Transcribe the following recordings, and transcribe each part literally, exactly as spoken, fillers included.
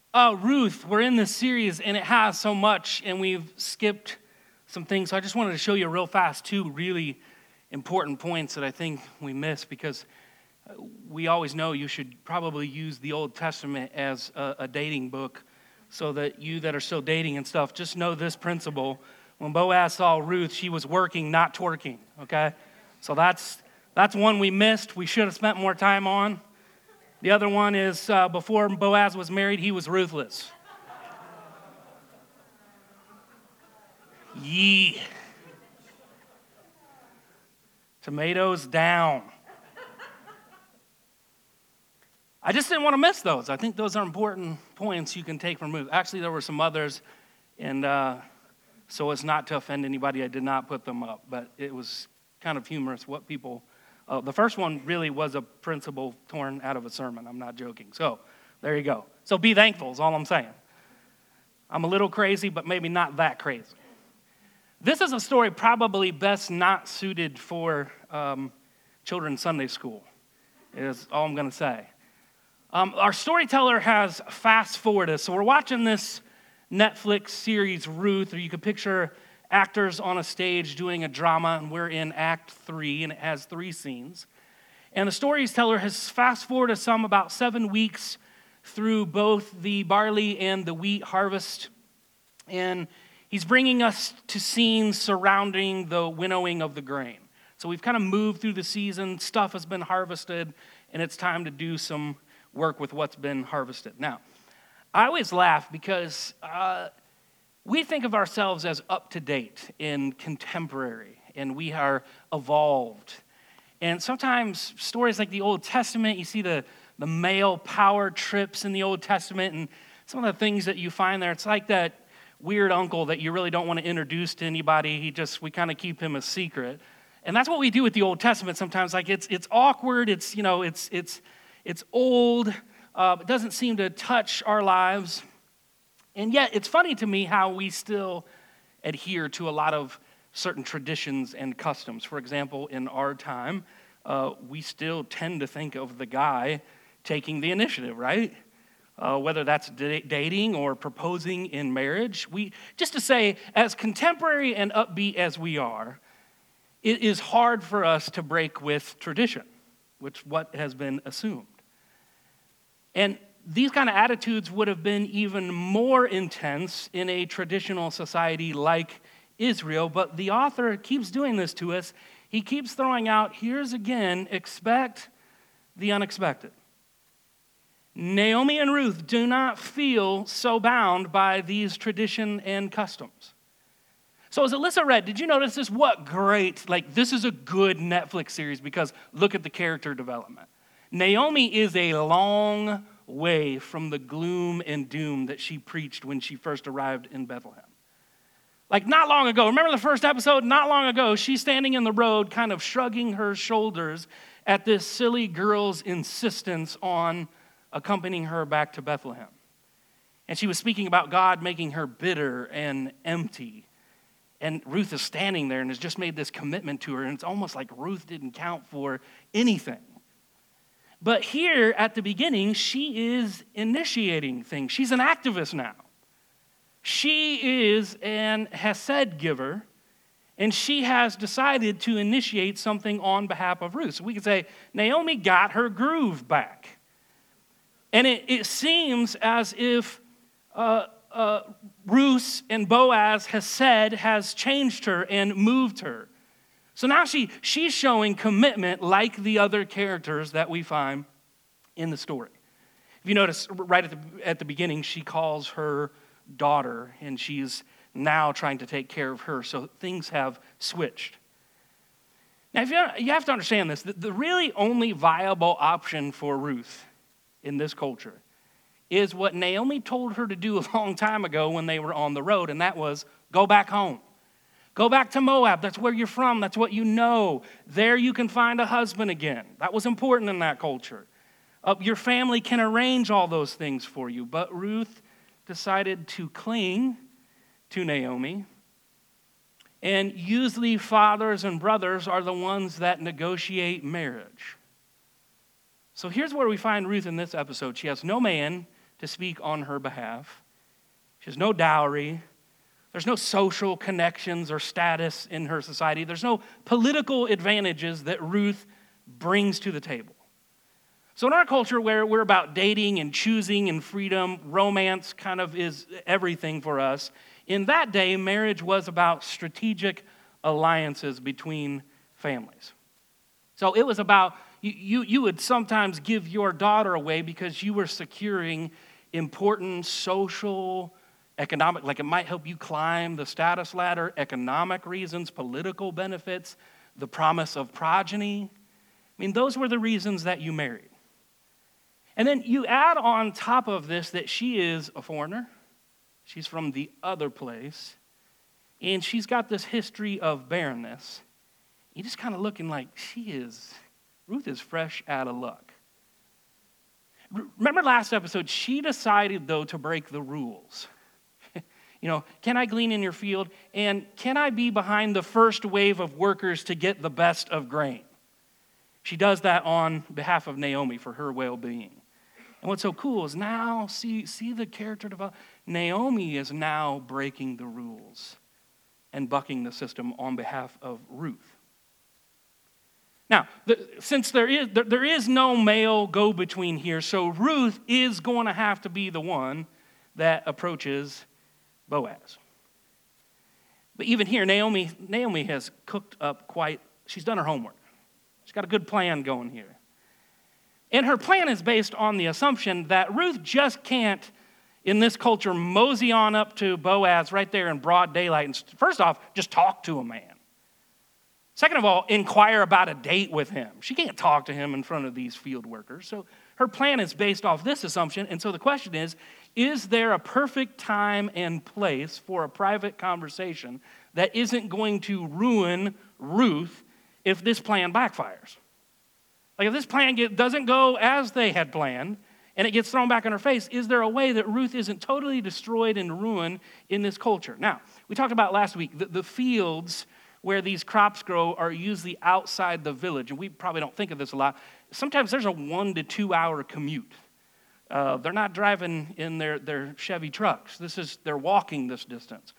Uh, Ruth, we're in this series, and it has so much, and we've skipped some things. So I just wanted to show you real fast two really important points that I think we miss, because we always know you should probably use the Old Testament as a, a dating book, so that you that are still dating and stuff, just know this principle. When Boaz saw Ruth, she was working, not twerking, okay? So that's that's one we missed. We should have spent more time on. The other one is uh, before Boaz was married, he was ruthless. Yee. Tomatoes down. I just didn't want to miss those. I think those are important points you can take from Ruth. Actually, there were some others, and uh, so as not to offend anybody, I did not put them up, but it was kind of humorous what people... Uh, the first one really was a principle torn out of a sermon. I'm not joking. So there you go. So be thankful is all I'm saying. I'm a little crazy, but maybe not that crazy. This is a story probably best not suited for um, children's Sunday school, is all I'm going to say. Um, our storyteller has fast-forwarded. So we're watching this Netflix series, Ruth, or you could picture actors on a stage doing a drama, and we're in Act three, and it has three scenes. And the storyteller has fast-forwarded some about seven weeks through both the barley and the wheat harvest, and he's bringing us to scenes surrounding the winnowing of the grain. So we've kind of moved through the season, stuff has been harvested, and it's time to do some work with what's been harvested. Now, I always laugh because... Uh, We think of ourselves as up-to-date and contemporary, and we are evolved. And sometimes stories like the Old Testament, you see the, the male power trips in the Old Testament, and some of the things that you find there, it's like that weird uncle that you really don't want to introduce to anybody. He just, we kind of keep him a secret. And that's what we do with the Old Testament sometimes. Like it's it's awkward, it's, you know, it's it's it's old, uh, it doesn't seem to touch our lives. And yet, it's funny to me how we still adhere to a lot of certain traditions and customs. For example, in our time, uh, we still tend to think of the guy taking the initiative, right? Uh, whether that's d- dating or proposing in marriage. We just to say, as contemporary and upbeat as we are, it is hard for us to break with tradition, which what has been assumed. And these kind of attitudes would have been even more intense in a traditional society like Israel, but the author keeps doing this to us. He keeps throwing out, here's again, expect the unexpected. Naomi and Ruth do not feel so bound by these tradition and customs. So as Alyssa read, did you notice this? What great, like this is a good Netflix series because look at the character development. Naomi is a long way from the gloom and doom that she preached when she first arrived in Bethlehem. Like not long ago, remember the first episode? Not long ago, she's standing in the road kind of shrugging her shoulders at this silly girl's insistence on accompanying her back to Bethlehem. And she was speaking about God making her bitter and empty. And Ruth is standing there and has just made this commitment to her, and it's almost like Ruth didn't count for anything. But here at the beginning, she is initiating things. She's an activist now. She is an Hesed giver, and she has decided to initiate something on behalf of Ruth. So we could say Naomi got her groove back. And it, it seems as if uh, uh, Ruth and Boaz Hesed has changed her and moved her. So now she, she's showing commitment like the other characters that we find in the story. If you notice, right at the, at the beginning, she calls her daughter, and she's now trying to take care of her. So things have switched. Now, if you, you have to understand this. The, the really only viable option for Ruth in this culture is what Naomi told her to do a long time ago when they were on the road, and that was go back home. Go back to Moab. That's where you're from. That's what you know. There you can find a husband again. That was important in that culture. Uh, your family can arrange all those things for you. But Ruth decided to cling to Naomi. And usually fathers and brothers are the ones that negotiate marriage. So here's where we find Ruth in this episode. She has no man to speak on her behalf. She has no dowry. There's no social connections or status in her society. There's no political advantages that Ruth brings to the table. So in our culture where we're about dating and choosing and freedom, romance kind of is everything for us. In that day, marriage was about strategic alliances between families. So it was about, you, you, you would sometimes give your daughter away because you were securing important social, economic, like it might help you climb the status ladder, economic reasons, political benefits, the promise of progeny. I mean, those were the reasons that you married. And then you add on top of this that she is a foreigner. She's from the other place. And she's got this history of barrenness. You're just kind of looking like she is, Ruth is fresh out of luck. Remember last episode, she decided, though, to break the rules. You know, can I glean in your field? And can I be behind the first wave of workers to get the best of grain? She does that on behalf of Naomi for her well-being. And what's so cool is now, see, see the character develop. Naomi is now breaking the rules and bucking the system on behalf of Ruth. Now, the, since there is, there, there is no male go-between here, so Ruth is going to have to be the one that approaches Boaz. But even here, Naomi, Naomi has cooked up quite, she's done her homework. She's got a good plan going here. And her plan is based on the assumption that Ruth just can't, in this culture, mosey on up to Boaz right there in broad daylight and, first off, just talk to a man. Second of all, inquire about a date with him. She can't talk to him in front of these field workers. So her plan is based off this assumption. And so the question is, is there a perfect time and place for a private conversation that isn't going to ruin Ruth if this plan backfires? Like if this plan get, doesn't go as they had planned and it gets thrown back in her face, is there a way that Ruth isn't totally destroyed and ruined in this culture? Now, we talked about last week, the, the fields where these crops grow are usually outside the village. And we probably don't think of this a lot. Sometimes there's a one to two hour commute. Uh, they're not driving in their, their Chevy trucks. This is, they're walking this distance.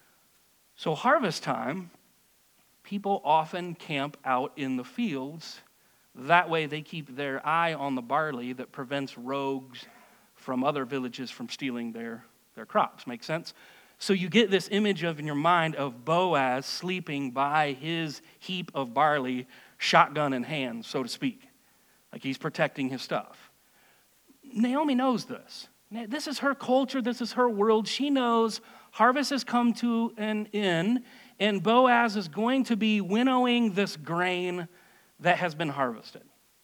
So harvest time, people often camp out in the fields. That way they keep their eye on the barley that prevents rogues from other villages from stealing their, their crops. Make sense? So you get this image of in your mind of Boaz sleeping by his heap of barley, shotgun in hand, so to speak. Like he's protecting his stuff. Naomi knows this. This is her culture. This is her world. She knows harvest has come to an end, and Boaz is going to be winnowing this grain that has been harvested.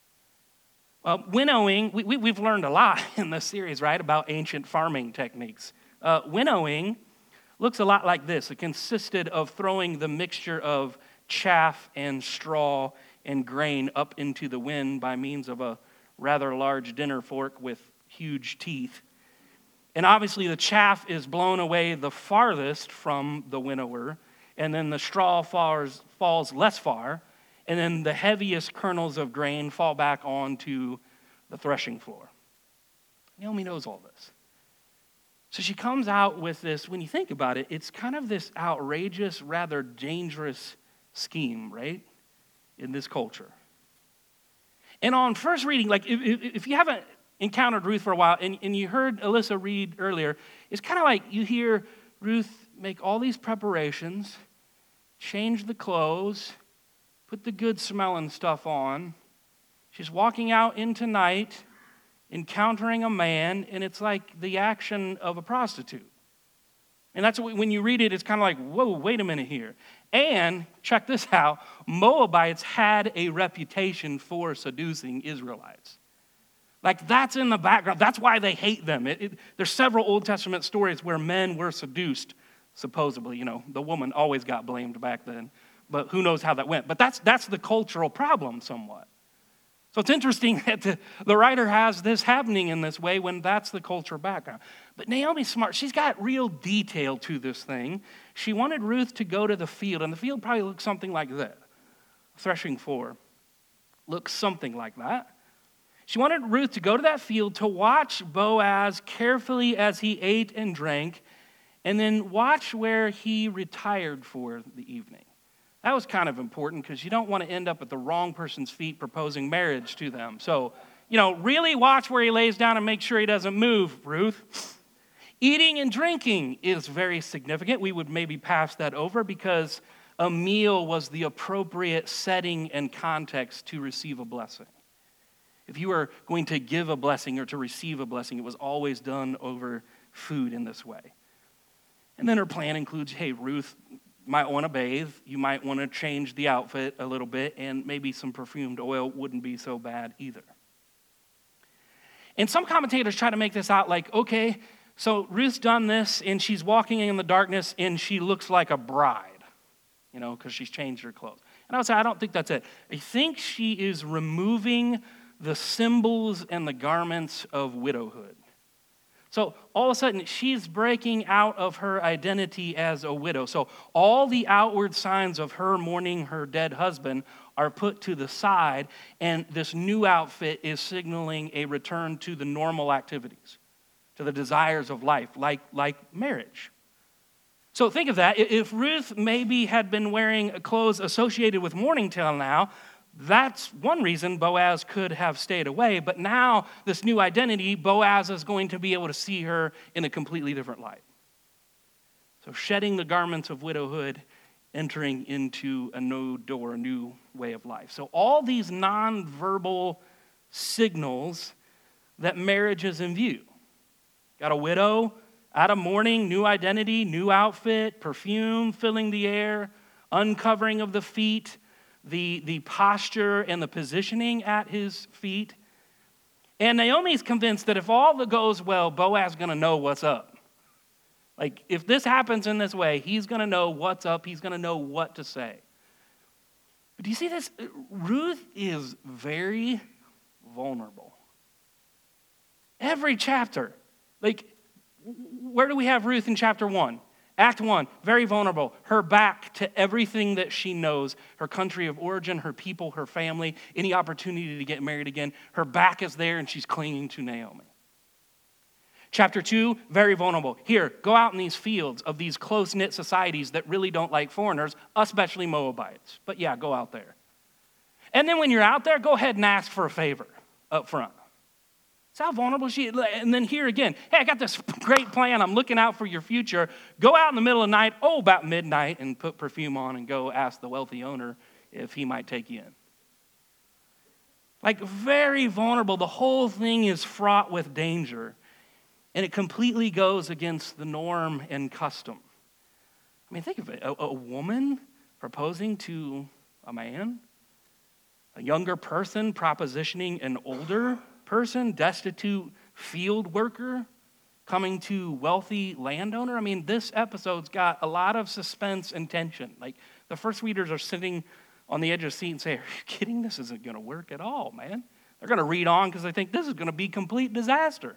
Well, winnowing, we, we, we've learned a lot in this series, right, about ancient farming techniques. Uh, winnowing looks a lot like this. It consisted of throwing the mixture of chaff and straw and grain up into the wind by means of a rather large dinner fork with huge teeth. And obviously the chaff is blown away the farthest from the winnower, and then the straw falls, falls less far, and then the heaviest kernels of grain fall back onto the threshing floor. Naomi knows all this. So she comes out with this, when you think about it, it's kind of this outrageous, rather dangerous scheme, right, in this culture. And on first reading, like if, if, if you haven't encountered Ruth for a while, and, and you heard Alyssa read earlier, it's kind of like you hear Ruth make all these preparations, change the clothes, put the good smelling stuff on. She's walking out into night, encountering a man, and it's like the action of a prostitute. And that's what, when you read it, it's kind of like, whoa, wait a minute here. And, check this out, Moabites had a reputation for seducing Israelites. Like, that's in the background. That's why they hate them. It, it, there's several Old Testament stories where men were seduced, supposedly. You know, the woman always got blamed back then. But who knows how that went. But that's, that's the cultural problem somewhat. So it's interesting that the, the writer has this happening in this way when that's the cultural background. But Naomi's smart. She's got real detail to this thing. She wanted Ruth to go to the field, and the field probably looks something like that. A threshing floor looks something like that. She wanted Ruth to go to that field to watch Boaz carefully as he ate and drank, and then watch where he retired for the evening. That was kind of important because you don't want to end up at the wrong person's feet proposing marriage to them. So, you know, really watch where he lays down and make sure he doesn't move, Ruth. Eating and drinking is very significant. We would maybe pass that over because a meal was the appropriate setting and context to receive a blessing. If you were going to give a blessing or to receive a blessing, it was always done over food in this way. And then her plan includes, hey, Ruth might want to bathe. You might want to change the outfit a little bit, and maybe some perfumed oil wouldn't be so bad either. And some commentators try to make this out like, okay, so Ruth's done this, and she's walking in the darkness, and she looks like a bride, you know, because she's changed her clothes. And I would say, I don't think that's it. I think she is removing the symbols and the garments of widowhood. So all of a sudden, she's breaking out of her identity as a widow. So all the outward signs of her mourning her dead husband are put to the side, and this new outfit is signaling a return to the normal activities, to the desires of life, like, like marriage. So think of that. If Ruth maybe had been wearing clothes associated with mourning till now, that's one reason Boaz could have stayed away. But now, this new identity, Boaz is going to be able to see her in a completely different light. So shedding the garments of widowhood, entering into a new door, a new way of life. So all these nonverbal signals that marriage is in view. Got a widow, out of mourning, new identity, new outfit, perfume filling the air, uncovering of the feet, the, the posture and the positioning at his feet. And Naomi's convinced that if all that goes well, Boaz is going to know what's up. Like, if this happens in this way, he's going to know what's up. He's going to know what to say. But do you see this? Ruth is very vulnerable. Every chapter. Like, where do we have Ruth in chapter one? Act one, very vulnerable. Her back to everything that she knows, her country of origin, her people, her family, any opportunity to get married again. Her back is there and she's clinging to Naomi. Chapter two, very vulnerable. Here, go out in these fields of these close-knit societies that really don't like foreigners, especially Moabites. But yeah, go out there. And then when you're out there, go ahead and ask for a favor up front. That's how vulnerable she is. And then here again, hey, I got this great plan. I'm looking out for your future. Go out in the middle of the night, oh, about midnight, and put perfume on and go ask the wealthy owner if he might take you in. Like, very vulnerable. The whole thing is fraught with danger. And it completely goes against the norm and custom. I mean, think of it. A, a woman proposing to a man, a younger person propositioning an older person, destitute field worker coming to wealthy landowner. I mean, this episode's got a lot of suspense and tension. Like, the first readers are sitting on the edge of the seat and say, are you kidding? This isn't going to work at all, man. They're going to read on because they think this is going to be complete disaster.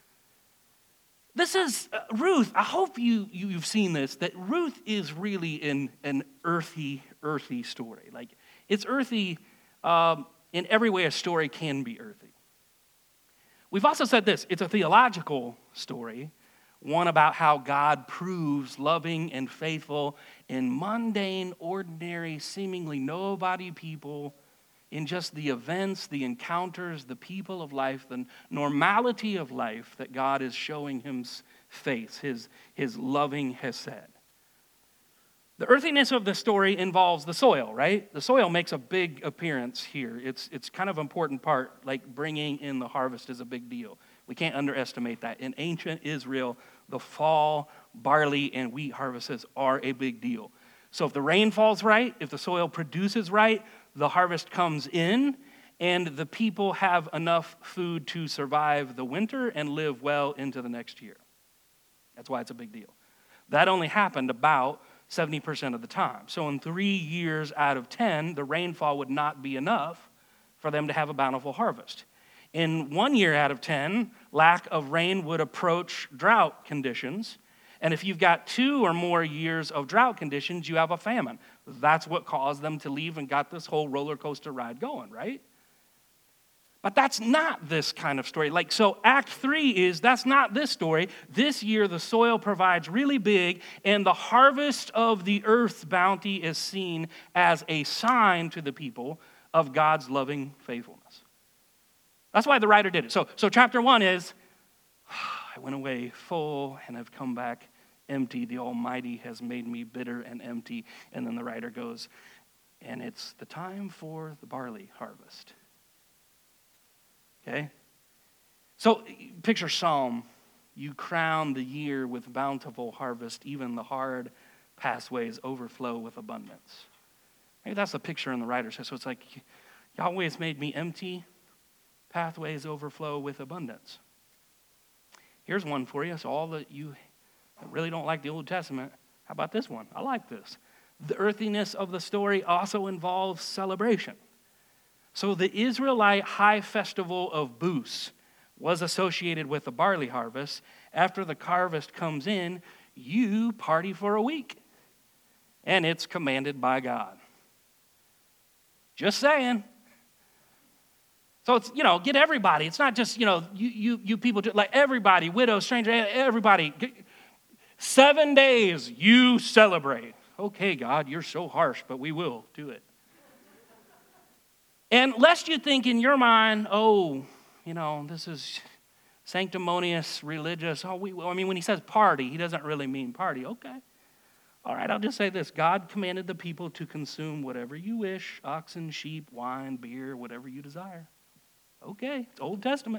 This is, uh, Ruth, I hope you, you've seen this, that Ruth is really in an earthy, earthy story. Like, it's earthy um, in every way a story can be earthy. We've also said this, it's a theological story, one about how God proves loving and faithful in mundane, ordinary, seemingly nobody people, in just the events, the encounters, the people of life, the normality of life that God is showing him face, his, his loving hesed. The earthiness of the story involves the soil, right? The soil makes a big appearance here. It's, it's kind of an important part, like bringing in the harvest is a big deal. We can't underestimate that. In ancient Israel, the fall, barley, and wheat harvests are a big deal. So if the rain falls right, if the soil produces right, the harvest comes in, and the people have enough food to survive the winter and live well into the next year. That's why it's a big deal. That only happened about seventy percent of the time. So in three years out of ten, the rainfall would not be enough for them to have a bountiful harvest. In one year out of ten, lack of rain would approach drought conditions. And if you've got two or more years of drought conditions, you have a famine. That's what caused them to leave and got this whole roller coaster ride going, right? But that's not this kind of story. Like, so Act three is, that's not this story. This year, the soil provides really big, and the harvest of the earth's bounty is seen as a sign to the people of God's loving faithfulness. That's why the writer did it. So, so chapter one is, I went away full and have come back empty. The Almighty has made me bitter and empty. And then the writer goes, and it's the time for the barley harvest. Okay? So picture Psalm. You crown the year with bountiful harvest. Even the hard pathways overflow with abundance. Maybe that's the picture in the writer says. So it's like, Yahweh has made me empty. Pathways overflow with abundance. Here's one for you. So all that you really don't like the Old Testament, how about this one? I like this. The earthiness of the story also involves celebration. So the Israelite high festival of Booths was associated with the barley harvest. After the harvest comes in, you party for a week. And it's commanded by God. Just saying. So it's, you know, get everybody. It's not just, you know, you you, you people, like everybody, widow, stranger, everybody. Seven days you celebrate. Okay, God, you're so harsh, but we will do it. And lest you think in your mind, oh, you know, this is sanctimonious, religious. Oh, we, I mean, when he says party, he doesn't really mean party. Okay. All right, I'll just say this. God commanded the people to consume whatever you wish, oxen, sheep, wine, beer, whatever you desire. Okay, it's Old Testament.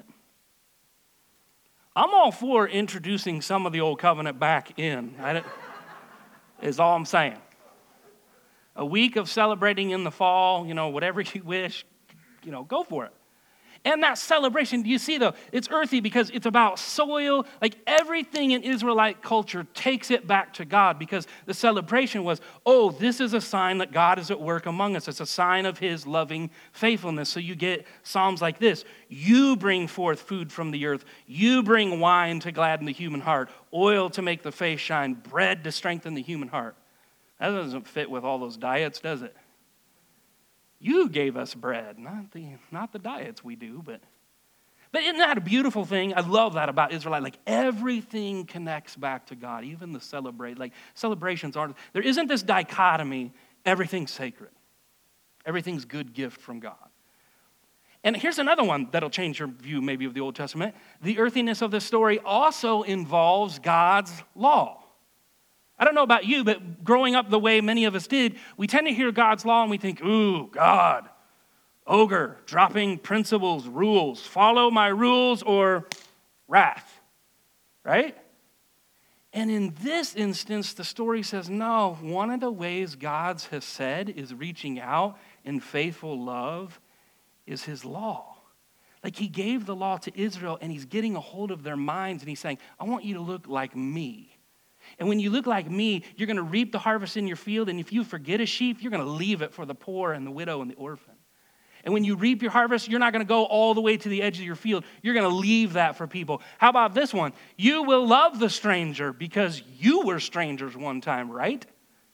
I'm all for introducing some of the Old Covenant back in. I is all I'm saying. A week of celebrating in the fall, you know, whatever you wish, you know, go for it. And that celebration, do you see though, it's earthy because it's about soil. Like everything in Israelite culture takes it back to God because the celebration was, oh, this is a sign that God is at work among us. It's a sign of his loving faithfulness. So you get Psalms like this. You bring forth food from the earth. You bring wine to gladden the human heart, oil to make the face shine, bread to strengthen the human heart. That doesn't fit with all those diets, does it? You gave us bread, not the not the diets we do, but but isn't that a beautiful thing? I love that about Israelite. Like everything connects back to God, even the celebrate. Like celebrations aren't. There isn't this dichotomy. Everything's sacred. Everything's good gift from God. And here's another one that'll change your view maybe of the Old Testament. The earthiness of the story also involves God's law. I don't know about you, but growing up the way many of us did, we tend to hear God's law and we think, ooh, God, ogre, dropping principles, rules, follow my rules or wrath, right? And in this instance, the story says, no, one of the ways God has said is reaching out in faithful love is his law. Like he gave the law to Israel and he's getting a hold of their minds and he's saying, I want you to look like me. And when you look like me, you're going to reap the harvest in your field. And if you forget a sheep, you're going to leave it for the poor and the widow and the orphan. And when you reap your harvest, you're not going to go all the way to the edge of your field. You're going to leave that for people. How about this one? You will love the stranger because you were strangers one time, right?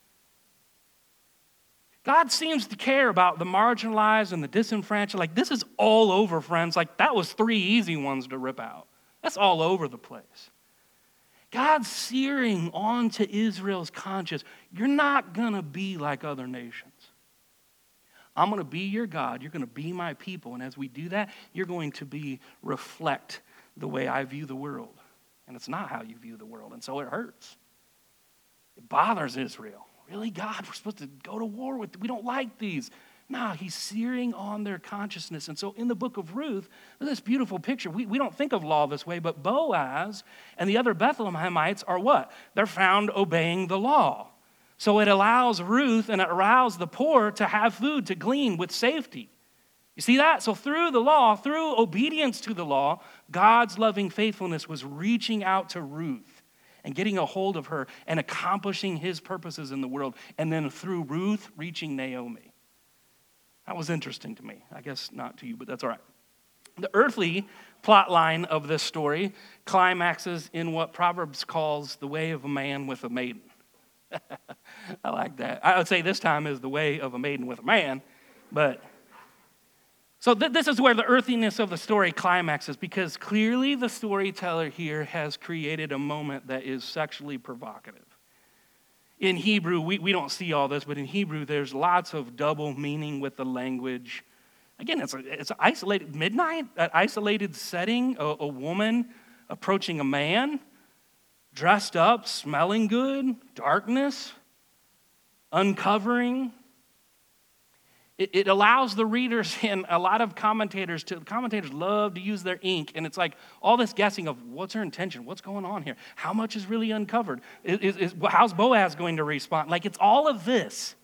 God seems to care about the marginalized and the disenfranchised. Like this is all over, friends. Like that was three easy ones to rip out. That's all over the place. God's searing onto Israel's conscience, you're not going to be like other nations. I'm going to be your God. You're going to be my people. And as we do that, you're going to be reflect the way I view the world. And it's not how you view the world. And so it hurts. It bothers Israel. Really, God, we're supposed to go to war with, we don't like these. No, he's searing on their consciousness. And so in the book of Ruth, this beautiful picture. We, we don't think of law this way, but Boaz and the other Bethlehemites are what? They're found obeying the law. So it allows Ruth and it allows the poor to have food to glean with safety. You see that? So through the law, through obedience to the law, God's loving faithfulness was reaching out to Ruth and getting a hold of her and accomplishing his purposes in the world. And then through Ruth, reaching Naomi. That was interesting to me. I guess not to you, but that's all right. The earthly plot line of this story climaxes in what Proverbs calls the way of a man with a maiden. I like that. I would say this time is the way of a maiden with a man, but So th- this is where the earthiness of the story climaxes, because clearly the storyteller here has created a moment that is sexually provocative. In Hebrew, we, we don't see all this, but in Hebrew, there's lots of double meaning with the language. Again, it's, a, it's an isolated midnight, an isolated setting, a, a woman approaching a man, dressed up, smelling good, darkness, uncovering. It, it allows the readers and a lot of commentators to, commentators love to use their ink, and it's like all this guessing of what's her intention, what's going on here, how much is really uncovered, is, is, is, how's Boaz going to respond? Like it's all of this.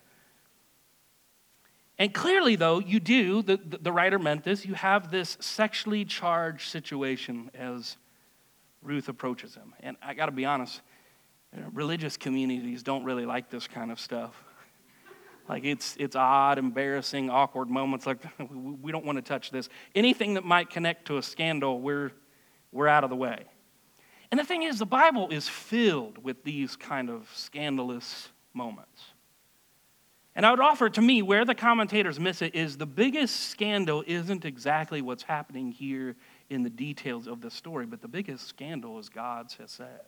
And clearly, though, you do, the, the, the writer meant this, you have this sexually charged situation as Ruth approaches him. And I got to be honest, religious communities don't really like this kind of stuff. Like it's it's odd, embarrassing, awkward moments. Like we don't want to touch this. Anything that might connect to a scandal, we're we're out of the way. And the thing is, the Bible is filled with these kind of scandalous moments. And I would offer to me, where the commentators miss it, is the biggest scandal isn't exactly what's happening here in the details of the story, but the biggest scandal is God's hesed.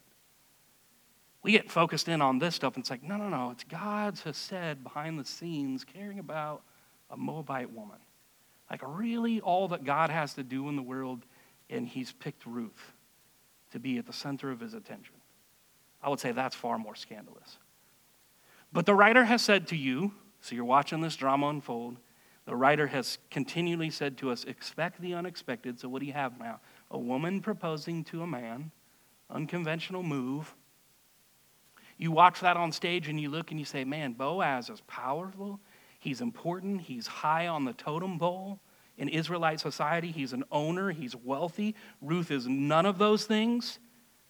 We get focused in on this stuff, and it's like, no, no, no, it's God's hesed behind the scenes caring about a Moabite woman. Like really all that God has to do in the world, and he's picked Ruth to be at the center of his attention. I would say that's far more scandalous. But the writer has said to you, so you're watching this drama unfold, the writer has continually said to us, expect the unexpected. So what do you have now? A woman proposing to a man, unconventional move. You watch that on stage and you look and you say, man, Boaz is powerful. He's important. He's high on the totem pole in Israelite society. He's an owner. He's wealthy. Ruth is none of those things.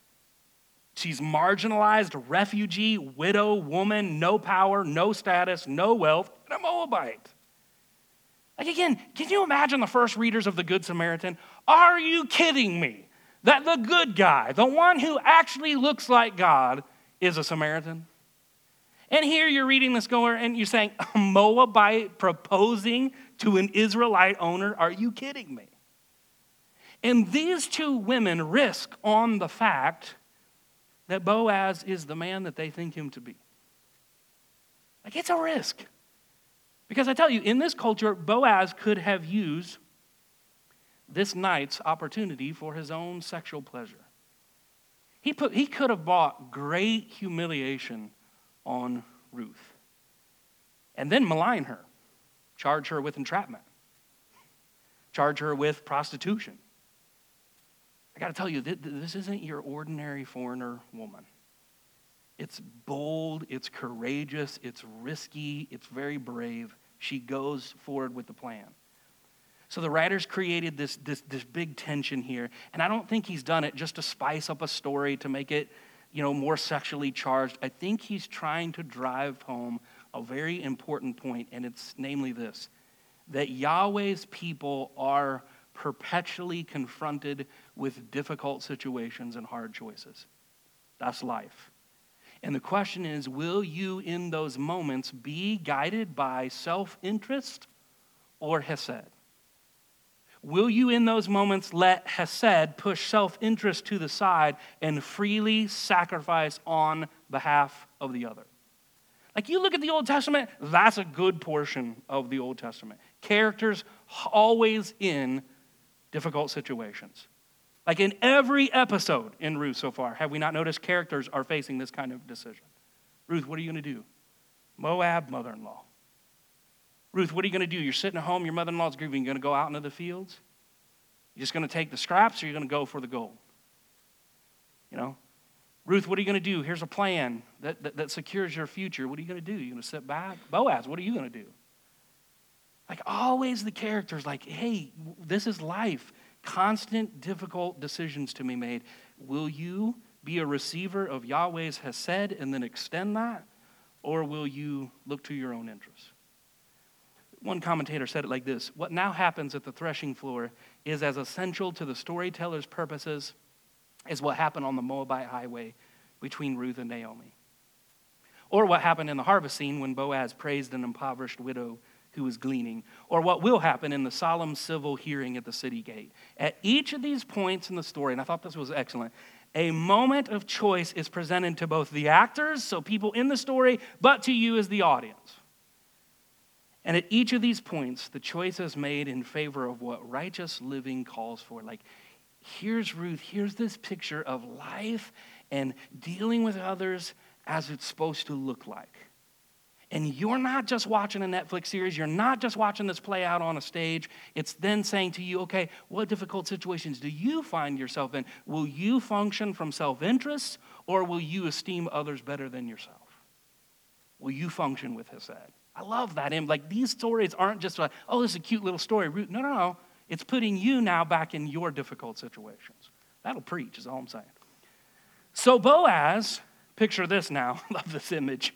She's marginalized, refugee, widow, woman, no power, no status, no wealth, and a Moabite. Like again, can you imagine the first readers of the Good Samaritan? Are you kidding me? That the good guy, the one who actually looks like God, is a Samaritan? And here you're reading this going and you're saying, a Moabite proposing to an Israelite owner? Are you kidding me? And these two women risk on the fact that Boaz is the man that they think him to be. Like it's a risk. Because I tell you, in this culture, Boaz could have used this night's opportunity for his own sexual pleasure. He put he could have bought great humiliation on Ruth and then malign her, charge her with entrapment, charge her with prostitution. I got to tell you, this isn't your ordinary foreigner woman. It's bold, it's courageous, it's risky, it's very brave. She goes forward with the plan. So the writer's created this, this, this big tension here, and I don't think he's done it just to spice up a story, to make it, you know, more sexually charged. I think he's trying to drive home a very important point, and it's namely this, that Yahweh's people are perpetually confronted with difficult situations and hard choices. That's life. And the question is, will you in those moments be guided by self-interest or hesed? Will you in those moments let hesed push self-interest to the side and freely sacrifice on behalf of the other? Like you look at the Old Testament, that's a good portion of the Old Testament. Characters always in difficult situations. Like in every episode in Ruth so far, have we not noticed characters are facing this kind of decision? Ruth, what are you going to do? Moab, mother-in-law. Ruth, what are you going to do? You're sitting at home, your mother-in-law's grieving. You're going to go out into the fields? You're just going to take the scraps, or you're going to go for the gold? You know? Ruth, what are you going to do? Here's a plan that, that, that secures your future. What are you going to do? You're going to sit back? Boaz, what are you going to do? Like always the characters like, hey, this is life. Constant, difficult decisions to be made. Will you be a receiver of Yahweh's hesed and then extend that? Or will you look to your own interests? One commentator said it like this: what now happens at the threshing floor is as essential to the storyteller's purposes as what happened on the Moabite highway between Ruth and Naomi. Or what happened in the harvest scene when Boaz praised an impoverished widow who is gleaning, or what will happen in the solemn civil hearing at the city gate. At each of these points in the story, and I thought this was excellent, a moment of choice is presented to both the actors, so people in the story, but to you as the audience. And at each of these points, the choice is made in favor of what righteous living calls for. Like, here's Ruth, here's this picture of life and dealing with others as it's supposed to look like. And you're not just watching a Netflix series. You're not just watching this play out on a stage. It's then saying to you, okay, what difficult situations do you find yourself in? Will you function from self-interest, or will you esteem others better than yourself? Will you function with Hesed? I love that. And like, these stories aren't just like, oh, this is a cute little story. No, no, no. It's putting you now back in your difficult situations. That'll preach, is all I'm saying. So Boaz, picture this now. Love this image.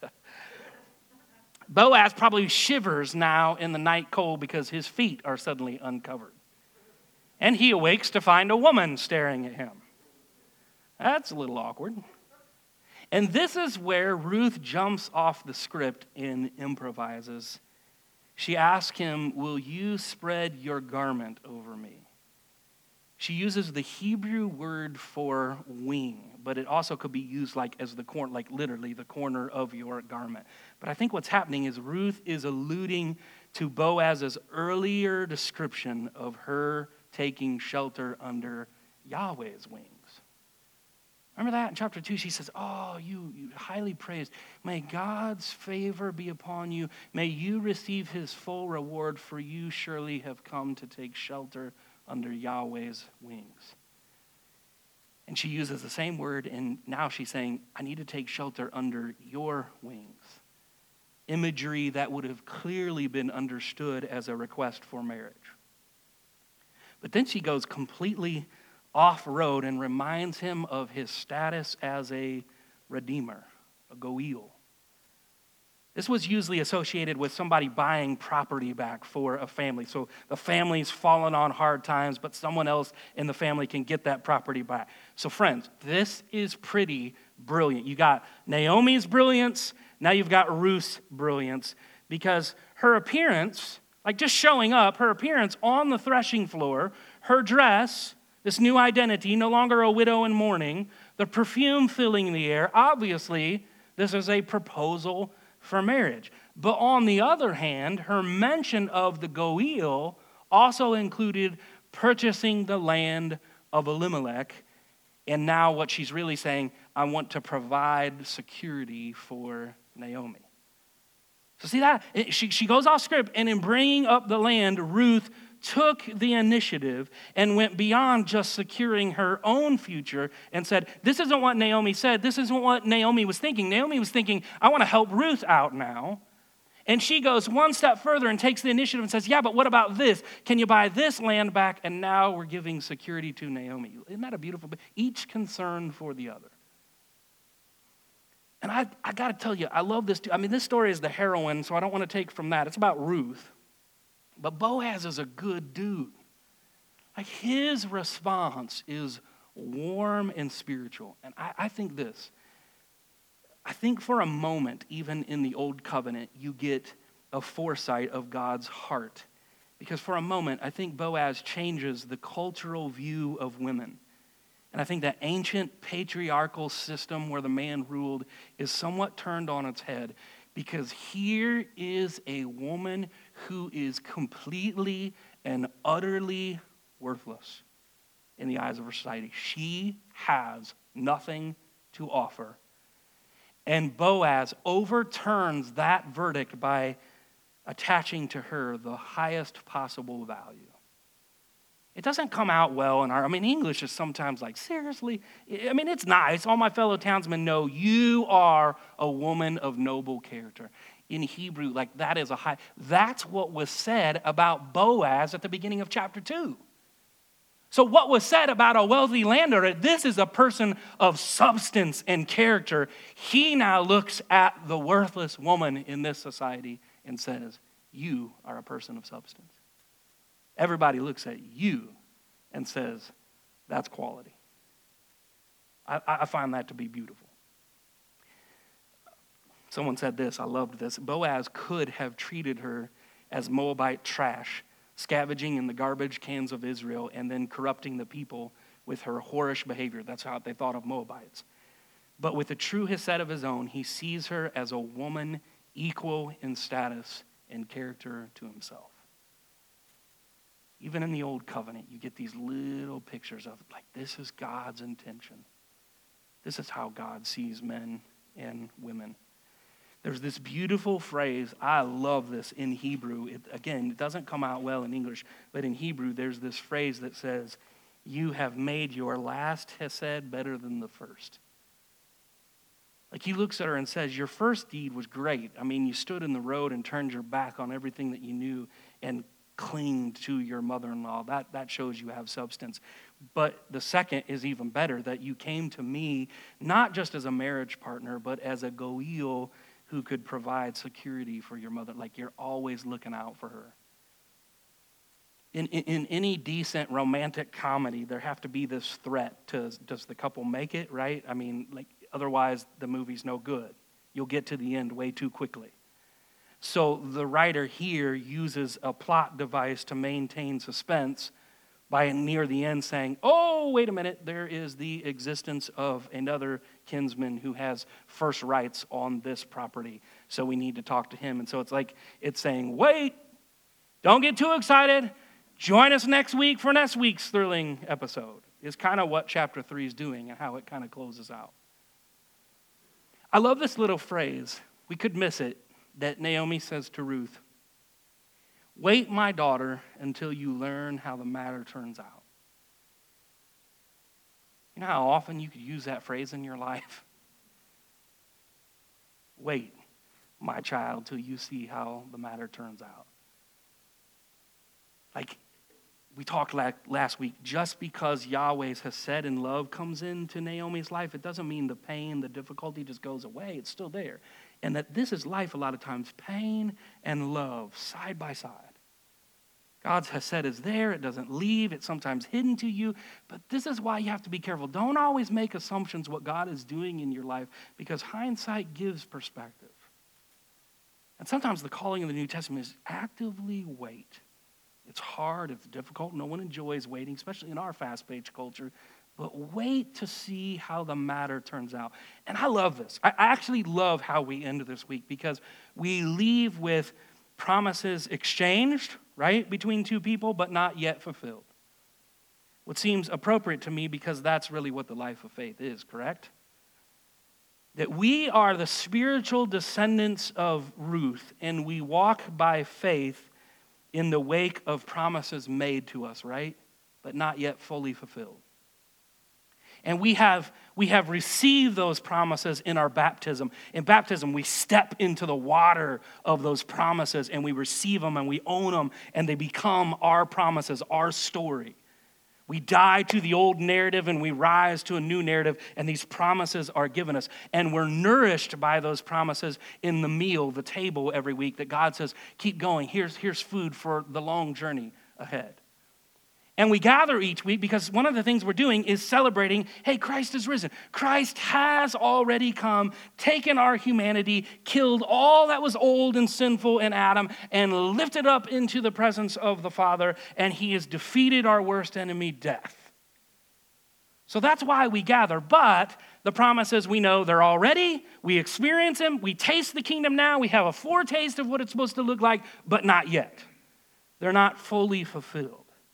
Boaz probably shivers now in the night cold because his feet are suddenly uncovered. And he awakes to find a woman staring at him. That's a little awkward. And this is where Ruth jumps off the script and improvises. She asks him, will you spread your garment over me? She uses the Hebrew word for wing, but it also could be used like as the corner, like literally the corner of your garment. But I think what's happening is Ruth is alluding to Boaz's earlier description of her taking shelter under Yahweh's wings. Remember that in chapter two? She says, oh, you, you highly praised. May God's favor be upon you. May you receive his full reward, for you surely have come to take shelter under Yahweh's wings. And she uses the same word, and now she's saying, I need to take shelter under your wings. Imagery that would have clearly been understood as a request for marriage. But then she goes completely off-road and reminds him of his status as a redeemer, a goel. This was usually associated with somebody buying property back for a family. So the family's fallen on hard times, but someone else in the family can get that property back. So friends, this is pretty brilliant. You got Naomi's brilliance, now you've got Ruth's brilliance, because her appearance, like just showing up, her appearance on the threshing floor, her dress, this new identity, no longer a widow in mourning, the perfume filling the air, obviously this is a proposal for marriage. But on the other hand, her mention of the goel also included purchasing the land of Elimelech. And now what she's really saying, I want to provide security for Naomi. So see that? She, she goes off script, and in bringing up the land, Ruth took the initiative and went beyond just securing her own future and said, this isn't what Naomi said. This isn't what Naomi was thinking. Naomi was thinking, I want to help Ruth out now. And she goes one step further and takes the initiative and says, yeah, but what about this? Can you buy this land back? And now we're giving security to Naomi. Isn't that a beautiful, each concerned for the other. And I, I got to tell you, I love this too. I mean, this story is the heroine, so I don't want to take from that. It's about Ruth. But Boaz is a good dude. Like, his response is warm and spiritual. And I, I think this. I think for a moment, even in the Old Covenant, you get a foresight of God's heart. Because for a moment, I think Boaz changes the cultural view of women. And I think that ancient patriarchal system where the man ruled is somewhat turned on its head. Because here is a woman who is completely and utterly worthless in the eyes of her society. She has nothing to offer. And Boaz overturns that verdict by attaching to her the highest possible value. It doesn't come out well in our, I mean, English is sometimes like, seriously? I mean, it's nice. All my fellow townsmen know you are a woman of noble character. In Hebrew, like that is a high, that's what was said about Boaz at the beginning of chapter two. So what was said about a wealthy landowner, this is a person of substance and character. He now looks at the worthless woman in this society and says, you are a person of substance. Everybody looks at you and says, that's quality. I, I find that to be beautiful. Someone said this, I loved this. Boaz could have treated her as Moabite trash, scavenging in the garbage cans of Israel and then corrupting the people with her whorish behavior. That's how they thought of Moabites. But with a true hesed of his own, he sees her as a woman equal in status and character to himself. Even in the Old Covenant, you get these little pictures of, like, this is God's intention. This is how God sees men and women. There's this beautiful phrase, I love this in Hebrew. It, again, it doesn't come out well in English, but in Hebrew, there's this phrase that says, you have made your last hesed better than the first. Like, he looks at her and says, your first deed was great. I mean, you stood in the road and turned your back on everything that you knew and clinged to your mother-in-law. That, that shows you have substance. But the second is even better, that you came to me not just as a marriage partner, but as a goel who could provide security for your mother. Like, you're always looking out for her. In, in, in any decent romantic comedy, there have to be this threat to, does the couple make it, right? I mean, like, otherwise the movie's no good. You'll get to the end way too quickly. So the writer here uses a plot device to maintain suspense by near the end saying, oh, wait a minute, there is the existence of another kinsman who has first rights on this property, so we need to talk to him. And so it's like, it's saying, wait, don't get too excited. Join us next week for next week's thrilling episode. Is kind of what chapter three is doing and how it kind of closes out. I love this little phrase. We could miss it. That Naomi says to Ruth, wait, my daughter, until you learn how the matter turns out. You know how often you could use that phrase in your life? Wait, my child, till you see how the matter turns out. Like we talked last week, just because Yahweh's hesed and love comes into Naomi's life, it doesn't mean the pain, the difficulty just goes away. It's still there. And that this is life a lot of times, pain and love side by side. God's hesed is there. It doesn't leave. It's sometimes hidden to you. But this is why you have to be careful. Don't always make assumptions what God is doing in your life, because hindsight gives perspective. And sometimes the calling of the New Testament is actively wait. It's hard. It's difficult. No one enjoys waiting, especially in our fast-paced culture. But wait to see how the matter turns out. And I love this. I actually love how we end this week, because we leave with promises exchanged, right, between two people, but not yet fulfilled. What seems appropriate to me, because that's really what the life of faith is, correct? That we are the spiritual descendants of Ruth, and we walk by faith in the wake of promises made to us, right, but not yet fully fulfilled. And we have, we have received those promises in our baptism. In baptism, we step into the water of those promises and we receive them and we own them, and they become our promises, our story. We die to the old narrative and we rise to a new narrative, and these promises are given us. And we're nourished by those promises in the meal, the table every week, that God says, keep going. Here's, here's food for the long journey ahead. And we gather each week because one of the things we're doing is celebrating, hey, Christ is risen. Christ has already come, taken our humanity, killed all that was old and sinful in Adam, and lifted up into the presence of the Father, and he has defeated our worst enemy, death. So that's why we gather. But the promises, we know they're already, we experience them, we taste the kingdom now, we have a foretaste of what it's supposed to look like, but not yet. They're not fully fulfilled.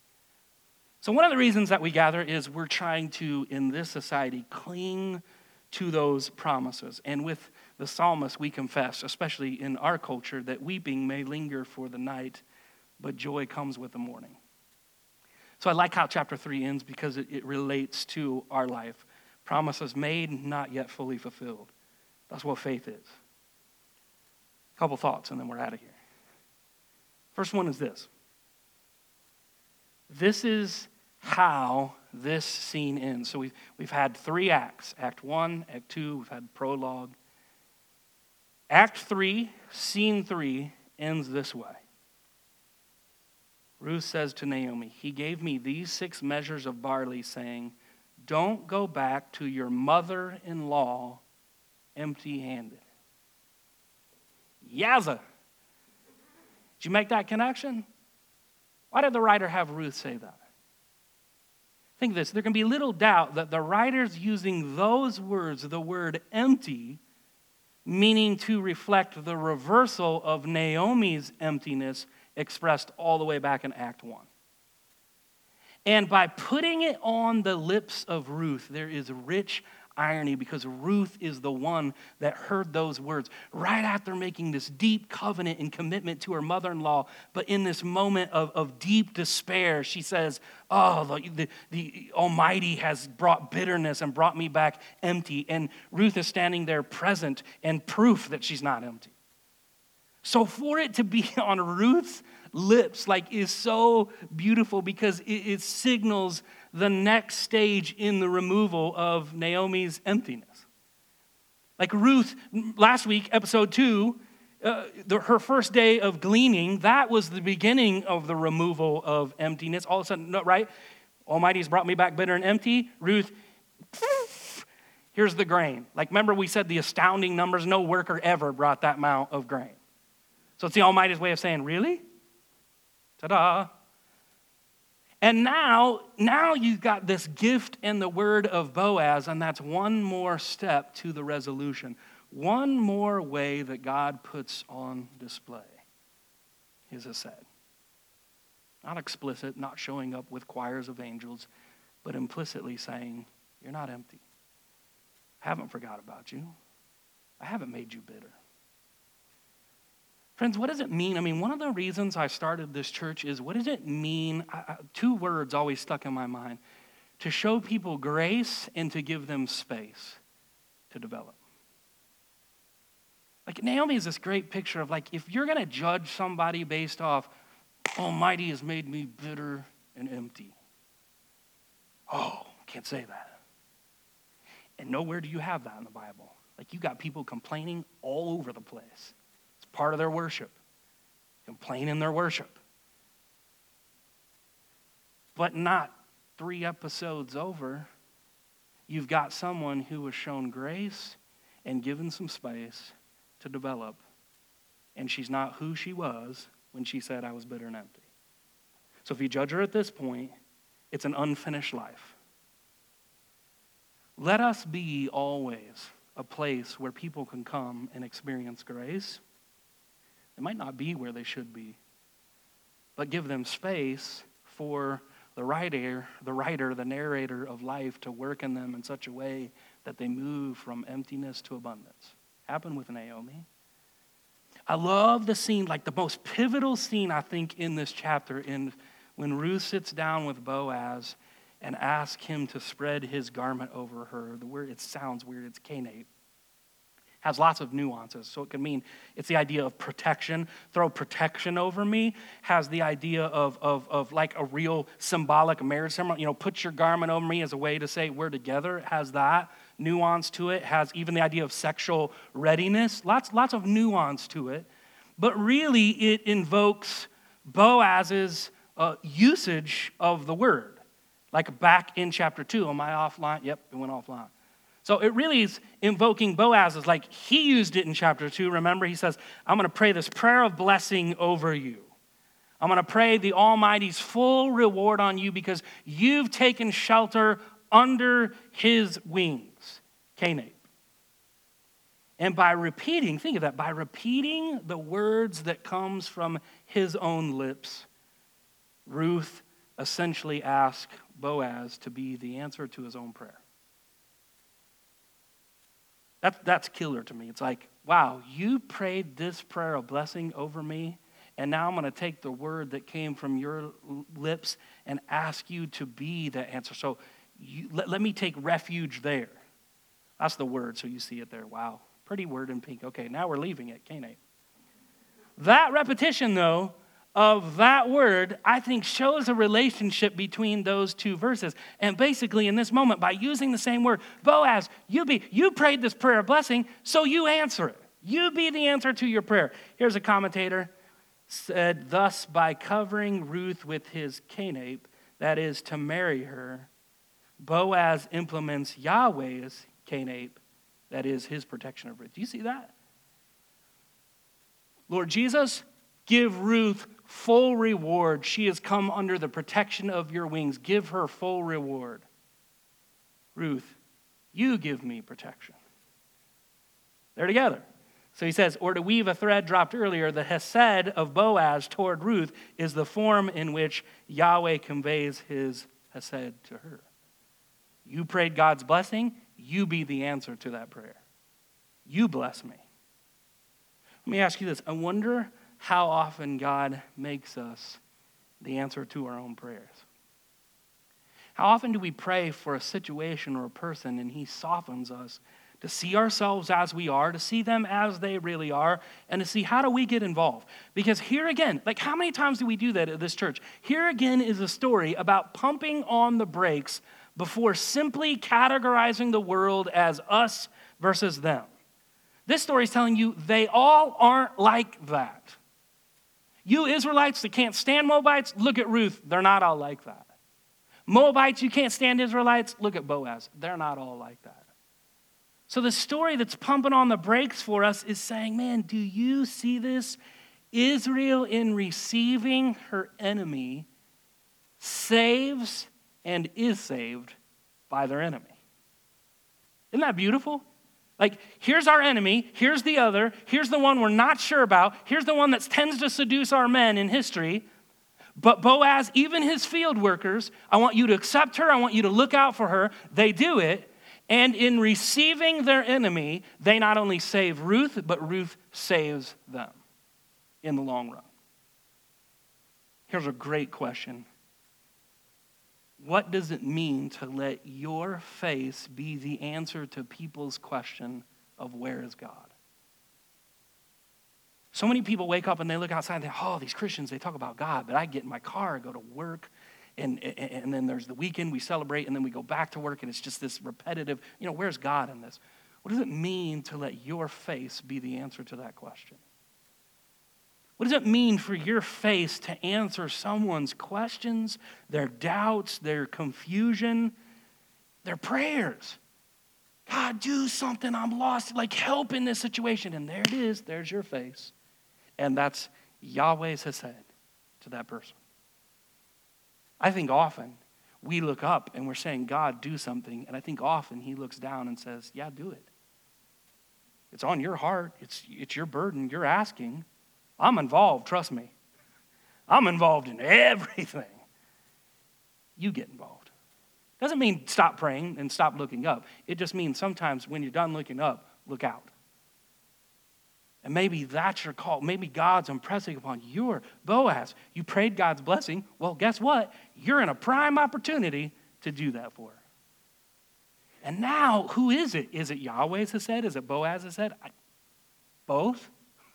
So one of the reasons that we gather is we're trying to, in this society, cling to those promises. And with the psalmist, we confess, especially in our culture, that weeping may linger for the night, but joy comes with the morning. So I like how chapter three ends, because it, it relates to our life. Promises made, not yet fully fulfilled. That's what faith is. A couple thoughts, and then we're out of here. First one is this. This is how this scene ends. So we've, we've had three acts. Act one, act two, we've had prologue. Act three, scene three, ends this way. Ruth says to Naomi, he gave me these six measures of barley, saying, don't go back to your mother-in-law empty-handed. Yowza. Did you make that connection? Why did the writer have Ruth say that? Think of this. There can be little doubt that the writer's using those words, the word empty, meaning to reflect the reversal of Naomi's emptiness expressed all the way back in Act one. And by putting it on the lips of Ruth, there is rich irony because Ruth is the one that heard those words right after making this deep covenant and commitment to her mother-in-law. But in this moment of, of deep despair, she says, oh, the, the, the Almighty has brought bitterness and brought me back empty. And Ruth is standing there present and proof that she's not empty. So for it to be on Ruth's lips, like, is so beautiful because it, it signals the next stage in the removal of Naomi's emptiness. Like Ruth, last week, episode two, uh, the, her first day of gleaning, that was the beginning of the removal of emptiness. All of a sudden, no, right? Almighty's brought me back bitter and empty. Ruth, here's the grain. Like, remember we said the astounding numbers, no worker ever brought that amount of grain. So it's the Almighty's way of saying, really? Ta-da. And now, now you've got this gift and the word of Boaz, and that's one more step to the resolution. One more way that God puts on display his Hesed. Not explicit, not showing up with choirs of angels, but implicitly saying, you're not empty. I haven't forgot about you. I haven't made you bitter. Friends, what does it mean? I mean, one of the reasons I started this church is, what does it mean? I, I, two words always stuck in my mind. To show people grace and to give them space to develop. Like, Naomi is this great picture of, like, if you're going to judge somebody based off, Almighty has made me bitter and empty. Oh, can't say that. And nowhere do you have that in the Bible. Like, you got people complaining all over the place. Part of their worship. Complain in their worship. But not three episodes over, you've got someone who was shown grace and given some space to develop, and she's not who she was when she said, I was bitter and empty. So if you judge her at this point, it's an unfinished life. Let us be always a place where people can come and experience grace. They might not be where they should be, but give them space for the writer, the writer, the narrator of life to work in them in such a way that they move from emptiness to abundance. Happened with Naomi. I love the scene, like the most pivotal scene, I think, in this chapter, in when Ruth sits down with Boaz and asks him to spread his garment over her. The word, it sounds weird, it's kainate. Has lots of nuances. So it can mean, it's the idea of protection. Throw protection over me. Has the idea of, of, of like a real symbolic marriage ceremony. You know, put your garment over me as a way to say we're together. It has that nuance to it. Has even the idea of sexual readiness. Lots, lots of nuance to it. But really it invokes Boaz's uh, usage of the word. Like back in chapter two. Am I offline? Yep, it went offline. So it really is invoking Boaz as like he used it in chapter two. Remember, he says, I'm going to pray this prayer of blessing over you. I'm going to pray the Almighty's full reward on you because you've taken shelter under his wings. Kainate. And by repeating, think of that, by repeating the words that comes from his own lips, Ruth essentially asked Boaz to be the answer to his own prayer. That's, that's killer to me. It's like, wow, you prayed this prayer of blessing over me, and now I'm going to take the word that came from your lips and ask you to be the answer. So you, let, let me take refuge there. That's the word, so you see it there. Wow, pretty word in pink. Okay, now we're leaving it, Kainate. That repetition, though, of that word, I think shows a relationship between those two verses. And basically in this moment, by using the same word, Boaz, you be you prayed this prayer of blessing, so you answer it. You be the answer to your prayer. Here's a commentator said, thus by covering Ruth with his kainate, that is to marry her, Boaz implements Yahweh's kainate, that is his protection of Ruth. Do you see that? Lord Jesus, Give Ruth full reward. She has come under the protection of your wings. Give her full reward. Ruth, you give me protection. They're together. So he says, or to weave a thread dropped earlier, the hesed of Boaz toward Ruth is the form in which Yahweh conveys his hesed to her. You prayed God's blessing, you be the answer to that prayer. You bless me. Let me ask you this. I wonder how often God makes us the answer to our own prayers. How often do we pray for a situation or a person and he softens us to see ourselves as we are, to see them as they really are, and to see how do we get involved? Because here again, like how many times do we do that at this church? Here again is a story about pumping on the brakes before simply categorizing the world as us versus them. This story is telling you they all aren't like that. You Israelites that can't stand Moabites, look at Ruth. They're not all like that. Moabites, you can't stand Israelites, look at Boaz. They're not all like that. So the story that's pumping on the brakes for us is saying, man, do you see this? Israel, in receiving her enemy, saves and is saved by their enemy. Isn't that beautiful? Like, here's our enemy, here's the other, here's the one we're not sure about, here's the one that tends to seduce our men in history. But Boaz, even his field workers, I want you to accept her, I want you to look out for her. They do it. And in receiving their enemy, they not only save Ruth, but Ruth saves them in the long run. Here's a great question. What does it mean to let your face be the answer to people's question of where is God? So many people wake up and they look outside and they, oh, these Christians, they talk about God, but I get in my car, I go to work, and, and, and then there's the weekend, we celebrate, and then we go back to work, and it's just this repetitive, you know, where's God in this? What does it mean to let your face be the answer to that question? What does it mean for your face to answer someone's questions, their doubts, their confusion, their prayers? God, do something, I'm lost, like help in this situation. And there it is, there's your face. And that's Yahweh's hesed to that person. I think often we look up and we're saying, God, do something. And I think often he looks down and says, yeah, do it. It's on your heart. It's, it's your burden. You're asking. I'm involved, trust me. I'm involved in everything. You get involved. Doesn't mean stop praying and stop looking up. It just means sometimes when you're done looking up, look out. And maybe that's your call. Maybe God's impressing upon your Boaz. You prayed God's blessing. Well, guess what? You're in a prime opportunity to do that for her. And now, who is it? Is it Yahweh's hesed? Is it Boaz's hesed? I, both?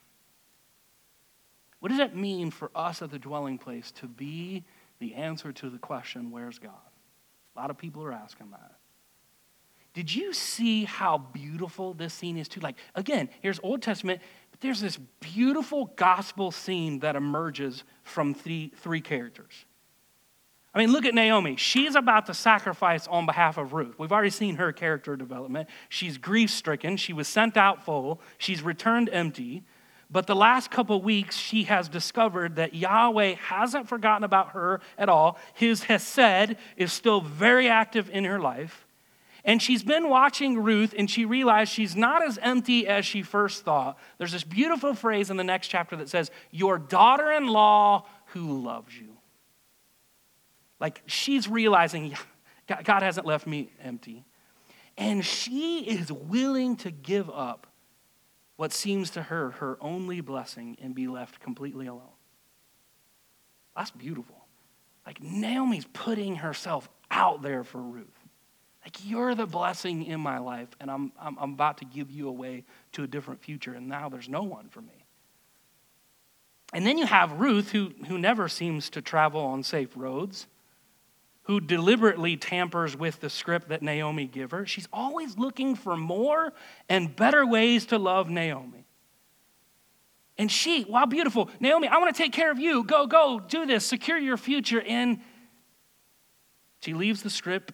What does it mean for us at the dwelling place to be the answer to the question, where's God? A lot of people are asking that. Did you see how beautiful this scene is too? Like, again, here's Old Testament, but there's this beautiful gospel scene that emerges from three, three characters. I mean, look at Naomi. She's about to sacrifice on behalf of Ruth. We've already seen her character development. She's grief-stricken. She was sent out full. She's returned empty. But the last couple of weeks, she has discovered that Yahweh hasn't forgotten about her at all. His hesed is still very active in her life. And she's been watching Ruth, and she realized she's not as empty as she first thought. There's this beautiful phrase in the next chapter that says, your daughter-in-law who loves you. Like, she's realizing God hasn't left me empty. And she is willing to give up what seems to her her only blessing and be left completely alone. That's beautiful. Like, Naomi's putting herself out there for Ruth. Like, you're the blessing in my life, and I'm, I'm, I'm about to give you away to a different future, and now there's no one for me. And then you have Ruth, who, who never seems to travel on safe roads, who deliberately tampers with the script that Naomi gave her. She's always looking for more and better ways to love Naomi. And she, wow, beautiful. Naomi, I want to take care of you. Go, go, do this. Secure your future. And she leaves the script.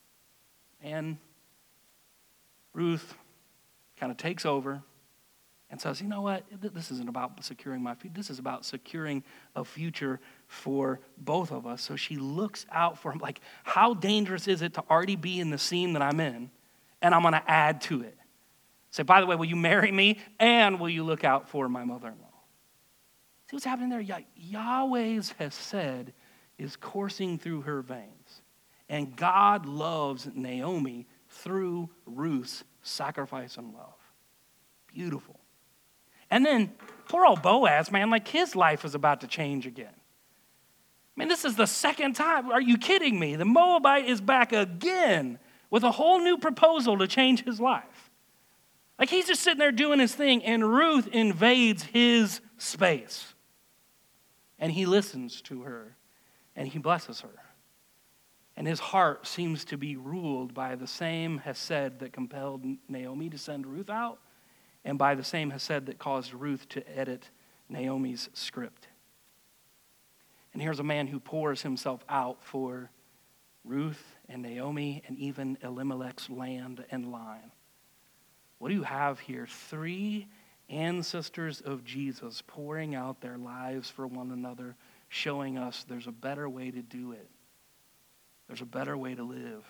And Ruth kind of takes over. and says, you know what, this isn't about securing my future. This is about securing a future for both of us. So she looks out for him. Like, how dangerous is it to already be in the scene that I'm in, and I'm going to add to it? Say, by the way, will you marry me, and will you look out for my mother-in-law? See what's happening there? Yahweh's hesed is coursing through her veins, and God loves Naomi through Ruth's sacrifice and love. Beautiful. And then poor old Boaz, man, like his life is about to change again. I mean, this is the second time. Are you kidding me? The Moabite is back again with a whole new proposal to change his life. Like, he's just sitting there doing his thing, and Ruth invades his space. And he listens to her, and he blesses her. And his heart seems to be ruled by the same hesed that compelled Naomi to send Ruth out, and by the same hesed that caused Ruth to edit Naomi's script. And here's a man who pours himself out for Ruth and Naomi and even Elimelech's land and line. What do you have here? Three ancestors of Jesus pouring out their lives for one another, showing us there's a better way to do it. There's a better way to live.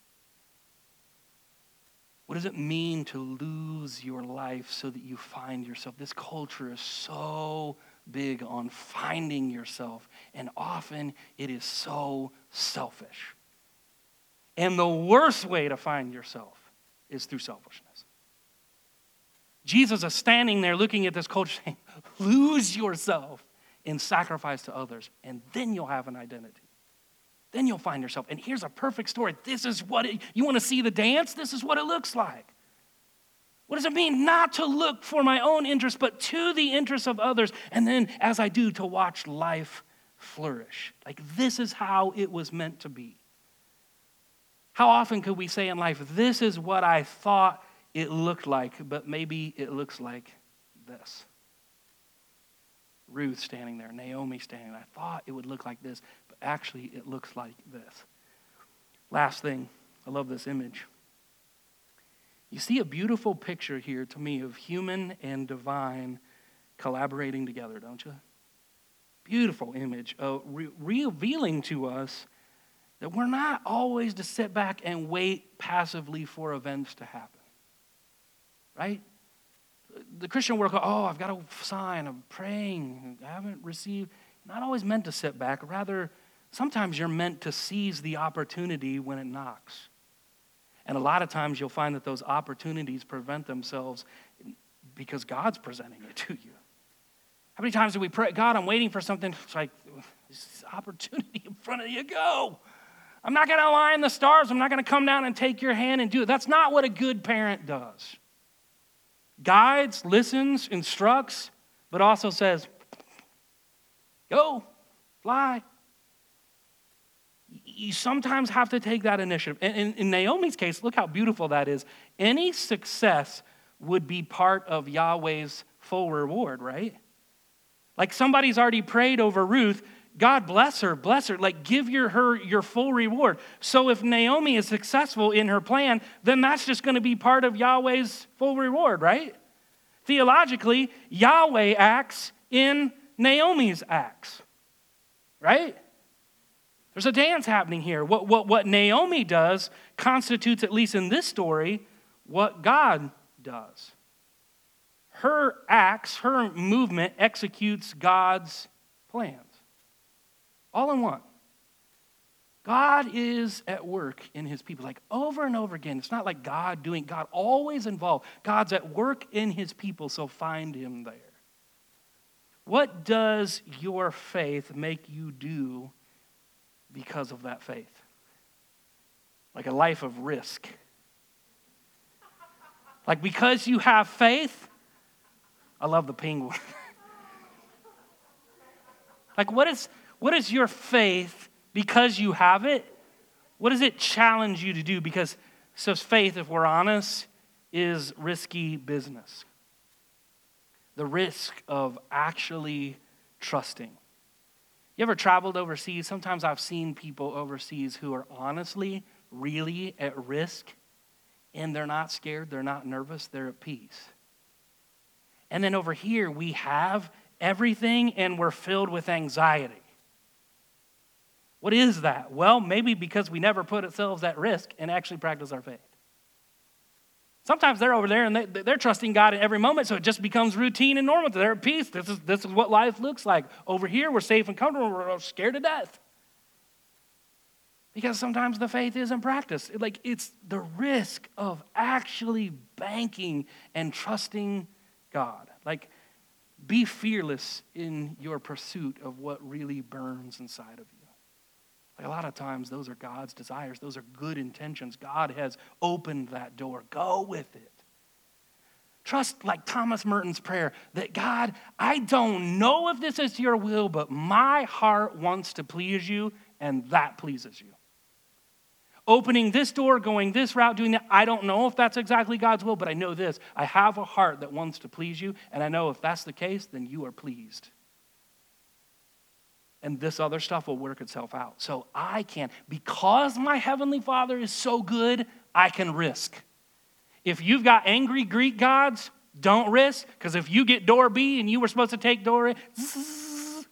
What does it mean to lose your life so that you find yourself? This culture is so big on finding yourself, and often it is so selfish. And the worst way to find yourself is through selfishness. Jesus is standing there looking at this culture saying, lose yourself in sacrifice to others, and then you'll have an identity. Then you'll find yourself. And here's a perfect story. This is what it, you want to see the dance? This is what it looks like. What does it mean not to look for my own interest, but to the interests of others? And then, as I do, to watch life flourish. Like, this is how it was meant to be. How often could we say in life, this is what I thought it looked like, but maybe it looks like this? Ruth standing there, Naomi standing there. I thought it would look like this, but actually it looks like this. Last thing, I love this image. You see a beautiful picture here to me of human and divine collaborating together, don't you? Beautiful image, uh, re- revealing to us that we're not always to sit back and wait passively for events to happen, right? The Christian world, oh, I've got a sign, I'm praying, I haven't received. You're not always meant to sit back. Rather, sometimes you're meant to seize the opportunity when it knocks. And a lot of times you'll find that those opportunities prevent themselves because God's presenting it to you. How many times do we pray, God, I'm waiting for something? It's like, this opportunity in front of you, go. I'm not going to align the stars. I'm not going to come down and take your hand and do it. That's not what a good parent does. Guides, listens, instructs, but also says, go, fly. You sometimes have to take that initiative. And in, in Naomi's case, look how beautiful that is. Any success would be part of Yahweh's full reward, right? Like, somebody's already prayed over Ruth, God bless her, bless her, like give your, her your full reward. So if Naomi is successful in her plan, then that's just going to be part of Yahweh's full reward, right? Theologically, Yahweh acts in Naomi's acts, right? There's a dance happening here. What, what, what Naomi does constitutes, at least in this story, what God does. Her acts, her movement executes God's plans. All in one. God is at work in his people. Like over and over again. It's not like God doing, God always involved. God's at work in his people, so find him there. What does your faith make you do because of that faith? Like a life of risk. Like because you have faith, I love the penguin. Like what is... What is your faith, because you have it, what does it challenge you to do? Because so faith, if we're honest, is risky business. The risk of actually trusting. You ever traveled overseas? Sometimes I've seen people overseas who are honestly, really at risk, and they're not scared, they're not nervous, they're at peace. And then over here, we have everything and we're filled with anxiety. What is that? Well, maybe because we never put ourselves at risk and actually practice our faith. Sometimes they're over there and they, they're trusting God in every moment, so it just becomes routine and normal. They're at peace. This is, this is what life looks like. Over here, we're safe and comfortable. We're scared to death. Because sometimes the faith isn't practiced. Like, it's the risk of actually banking and trusting God. Like, be fearless in your pursuit of what really burns inside of you. Like, a lot of times, those are God's desires. Those are good intentions. God has opened that door. Go with it. Trust, like Thomas Merton's prayer, that God, I don't know if this is your will, but my heart wants to please you, and that pleases you. Opening this door, going this route, doing that, I don't know if that's exactly God's will, but I know this. I have a heart that wants to please you, and I know if that's the case, then you are pleased. And this other stuff will work itself out. So I can, because my Heavenly Father is so good, I can risk. If you've got angry Greek gods, don't risk, because if you get door B and you were supposed to take door A, zzz,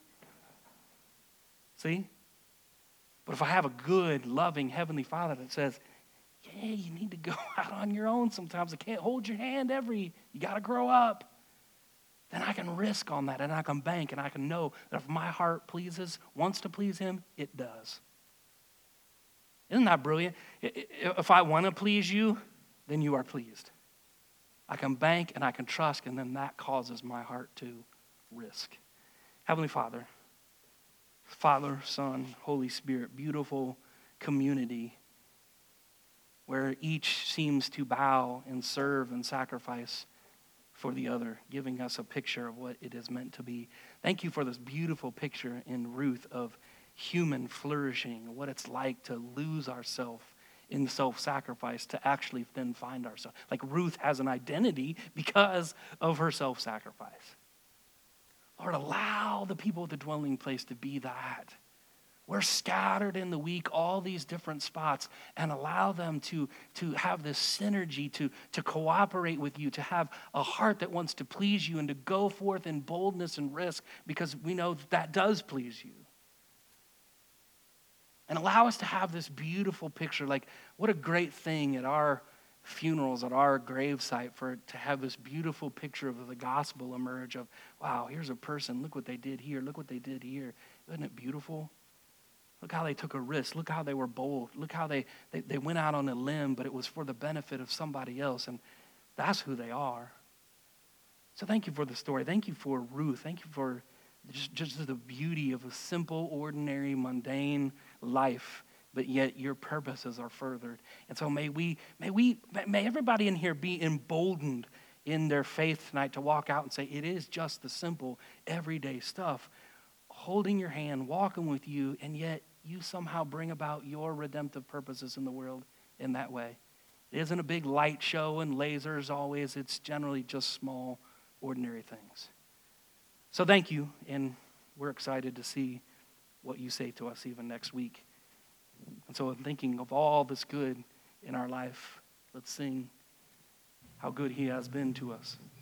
see? But if I have a good, loving Heavenly Father that says, yeah, you need to go out on your own sometimes. I can't hold your hand every, you got to grow up. Then I can risk on that and I can bank and I can know that if my heart pleases, wants to please him, it does. Isn't that brilliant? If I want to please you, then you are pleased. I can bank and I can trust, and then that causes my heart to risk. Heavenly Father, Father, Son, Holy Spirit, beautiful community where each seems to bow and serve and sacrifice for the other, giving us a picture of what it is meant to be. Thank you for this beautiful picture in Ruth of human flourishing, what it's like to lose ourselves in self-sacrifice to actually then find ourselves. Like Ruth has an identity because of her self-sacrifice. Lord, allow the people at the dwelling place to be that. We're scattered in the week, all these different spots, and allow them to, to have this synergy, to, to cooperate with you, to have a heart that wants to please you and to go forth in boldness and risk, because we know that, that does please you. And allow us to have this beautiful picture. Like, what a great thing at our funerals, at our gravesite, for to have this beautiful picture of the gospel emerge of, wow, here's a person, look what they did here, look what they did here. Isn't it beautiful? Look how they took a risk. Look how they were bold. Look how they, they, they went out on a limb, but it was for the benefit of somebody else. And that's who they are. So thank you for the story. Thank you for Ruth. Thank you for just, just the beauty of a simple, ordinary, mundane life, but yet your purposes are furthered. And so may we, may we, may everybody in here be emboldened in their faith tonight to walk out and say, it is just the simple, everyday stuff. Holding your hand, walking with you, and yet you somehow bring about your redemptive purposes in the world in that way. It isn't a big light show and lasers always. It's generally just small, ordinary things. So thank you, and we're excited to see what you say to us even next week. And so in thinking of all this good in our life, let's sing how good he has been to us.